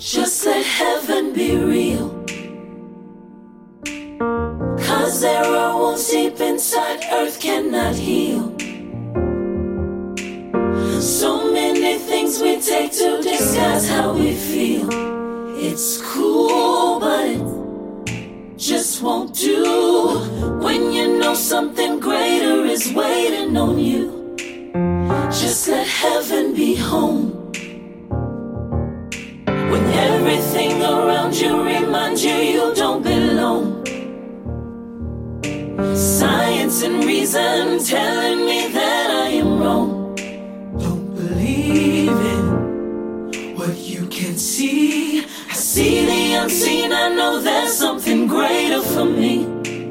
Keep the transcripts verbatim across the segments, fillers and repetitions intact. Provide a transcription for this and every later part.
Just let heaven be real. Cause there are wounds deep inside earth cannot heal. So many things we take to disguise how we feel. It's cool, but it just won't do when you know something greater is waiting on you. Just let heaven be home. When everything around you reminds you you don't belong. Science and reason telling me that I am wrong. Don't believe in what you can see. I see the unseen, I know there's something greater for me.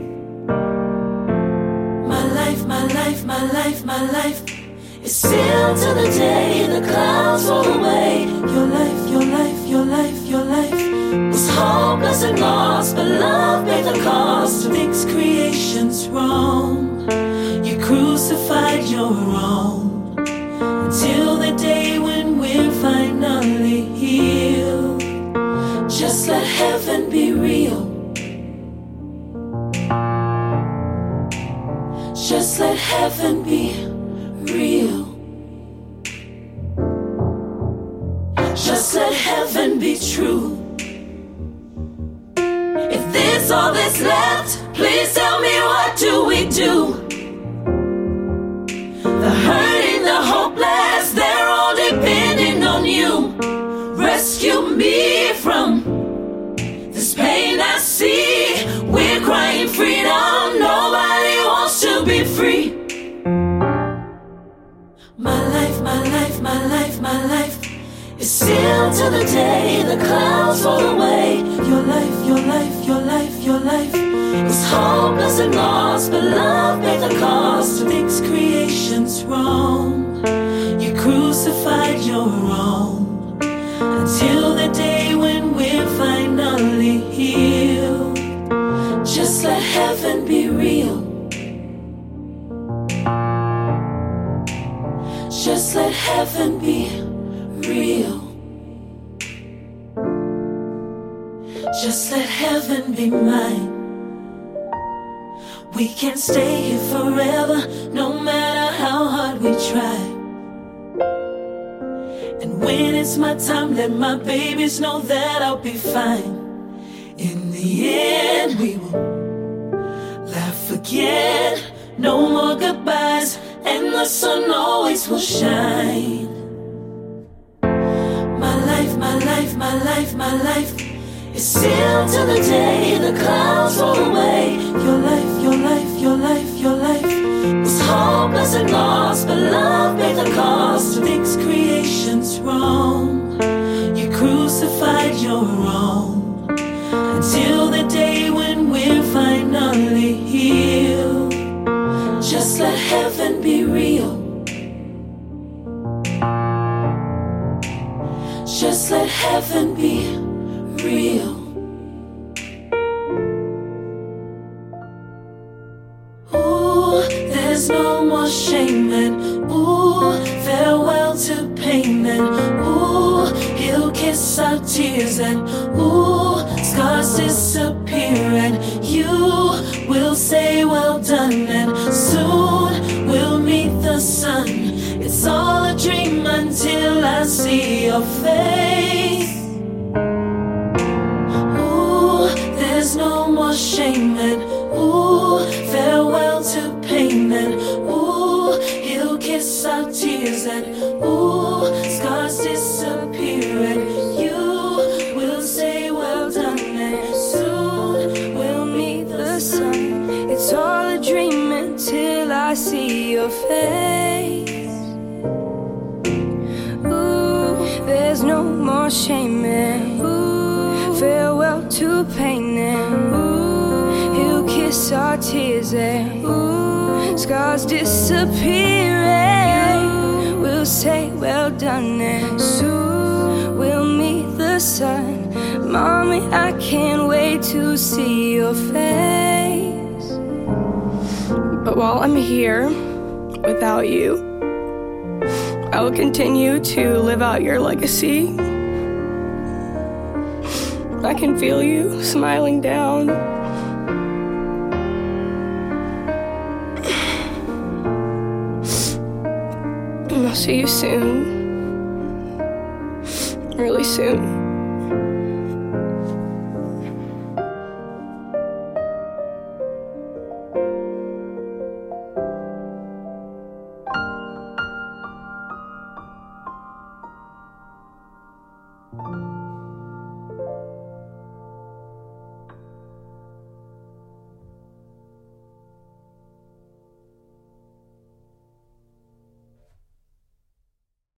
My life, my life, my life, my life is still to the day the clouds roll away. Your life, your life, your life, your life was hopeless and lost, but love paid the cost to fix creation's wrong. You crucified your own until the day when we're finally healed. Just let heaven be real. Just let heaven be real. Just let heaven be true. If this all that's left, please tell me, what do we do? The hurting, the hopeless, they're all depending on you. Rescue me from this pain I see. We're crying freedom, nobody wants to be free. My life, my life, my life, my life is still to the day the clouds roll away. Your life, your life, your life, your life was hopeless and lost, but love paid the cost to fix creation's wrong. You crucified your own until the day when we're finally healed. Just let heaven be real. Just let heaven be real. Just let heaven be mine. We can't stay here forever, no matter how hard we try. And when it's my time, let my babies know that I'll be fine. In the end, we will laugh again. No more goodbyes, and the sun always will shine. My life, my life, my life, my life is still to the day the clouds roll away. Your life, your life, your life, your life was hopeless and lost, but love paid the cost to fix creation's wrong. You crucified your own until the day when we're finally healed. Just let heaven be real. Just let heaven be real. Ooh, there's no more shame, and ooh, farewell to pain, and ooh, he'll kiss our tears, and ooh, scars disappear, and you will say well done, and soon we'll meet the sun. It's all a dream until I see your face. Ooh, there's no more shame, and ooh, farewell to pain, and ooh, he'll kiss our tears, and ooh, scars disappear, and you will say well done, and soon we'll meet the sun. It's all a dream until I see your face. Ooh, there's no more shame, and ooh, farewell to pain, and ooh, he'll kiss our tears, and ooh, scars disappear, and we'll say well done, and soon we'll meet the sun. Mommy, I can't wait to see your face. But while I'm here without you, I will continue to live out your legacy. I can feel you smiling down. And I'll see you soon. Really soon.